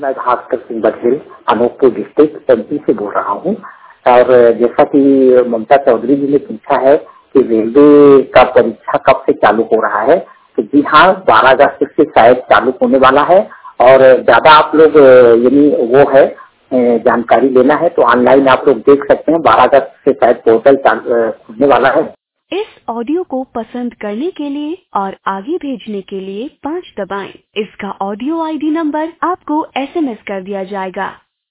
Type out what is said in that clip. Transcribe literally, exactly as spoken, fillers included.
मैं Bhaskar Singh Baghel Anuppur district MP से बोल रहा हूँ। और जैसा कि ममता चौधरी जी ने पूछा है कि रेलवे का परीक्षा कब से चालू हो रहा है, तो जी हाँ, बारह अगस्त से शायद चालू होने वाला है। और ज्यादा आप लोग यानी वो है जानकारी लेना है तो ऑनलाइन आप लोग देख सकते हैं। बारह अगस्त से शायद पोर्टल खुलने वाला है। इस ऑडियो को पसंद करने के लिए और आगे भेजने के लिए पाँच दबाएं। इसका ऑडियो आईडी नंबर आपको एसएमएस कर दिया जाएगा।